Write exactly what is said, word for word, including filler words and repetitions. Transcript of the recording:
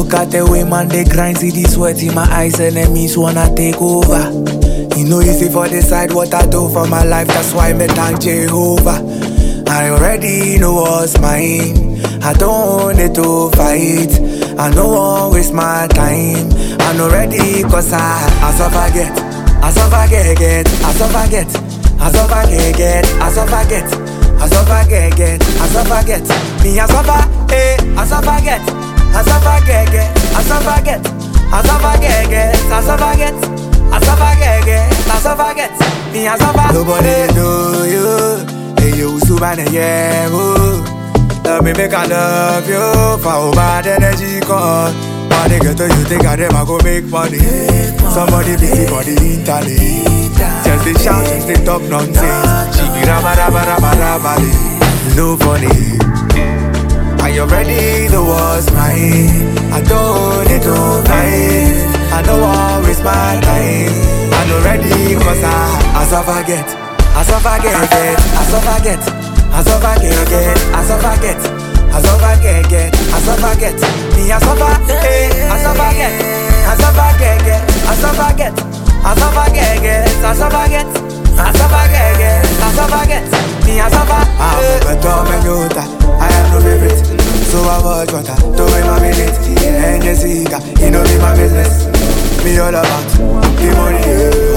Look at the way man they grind, see the sweat in my eyes, enemies wanna take over. You know easy for the side what I do for my life, that's why me thank Jehovah. I already know what's mine, I don't need to fight, I don't want waste my time. I'm not ready cause I, I suffer get, I suffer get, get, I suffer get, I suffer get, get, I suffer get, I suffer get, get, I suffer get, me I suffer, eh, I suffer get, I suffer get, get, I suffer get, I suffer get, get, I suffer get, I suffer get, get, I suffer get, me I suffer. Nobody know you. You subane yeah, love me make I love you. For all bad energy call. Money get to you think I them I go make money. Somebody busy for the internet. Just they shout, just they talk nonsense. She be rabba rabba rabba rabba. No funny. Are you ready? The war's mine. I don't need to fight. I know I'll waste my time. I'm not ready cause I, I suffer get. I suffer get, get, I suffer get, I suffer get, get, I suffer get, I suffer get, get, I suffer get, me I suffer, eh, I suffer get, I suffer get, get, I suffer get, I suffer get, get, I suffer get, I suffer get, get, I suffer get, me I suffer. I'm a better man, I am no favorite, so I watch water, to win my minute, and you see, you know me my business, me all about the money.